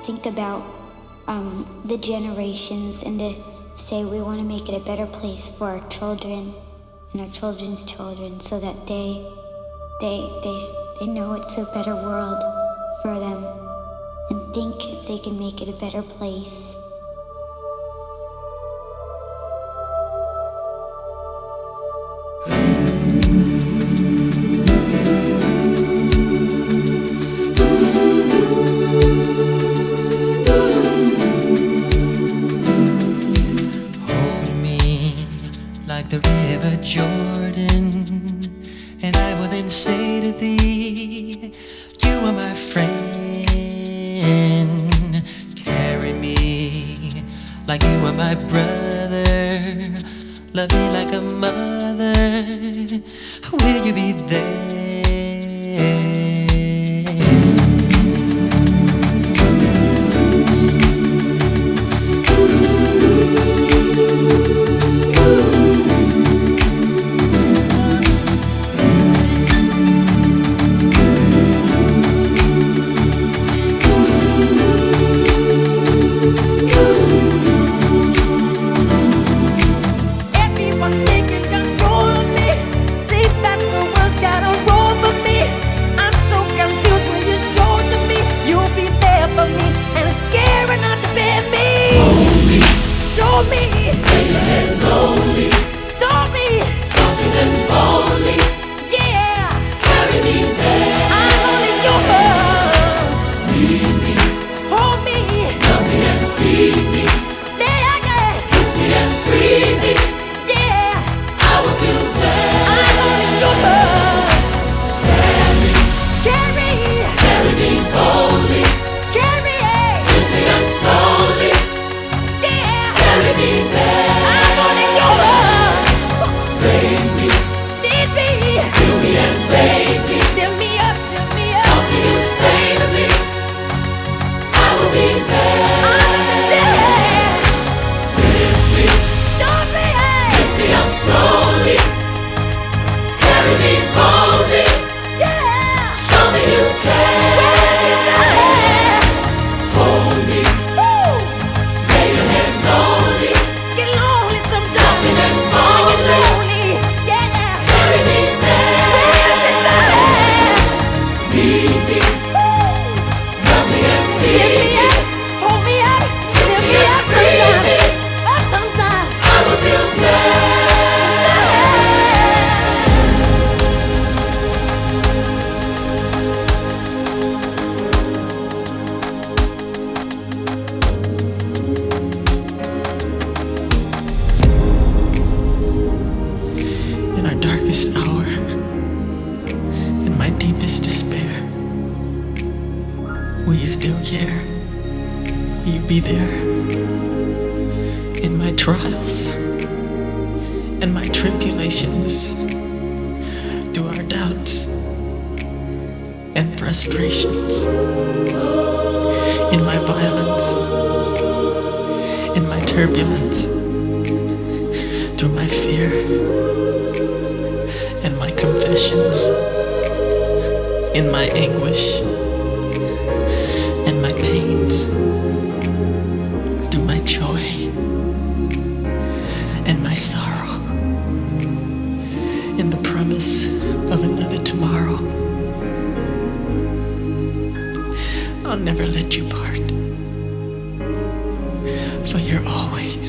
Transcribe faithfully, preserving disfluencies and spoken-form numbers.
think about um, the generations and to say we want to make it a better place for our children and our children's children, so that they they they they know it's a better world for them, and think if they can make it a better place. Like the river Jordan, and I will then say to thee, you are my friend. Carry me like you are my brother. Love me like a mother. Will you be there? Hour, in my deepest despair, will you still care? Will you be there in my trials and my tribulations, through our doubts and frustrations, in my violence, in my turbulence, through my fear and my confessions, in my anguish and my pains, through my joy and my sorrow, in the promise of another tomorrow. I'll never let you part, for you're always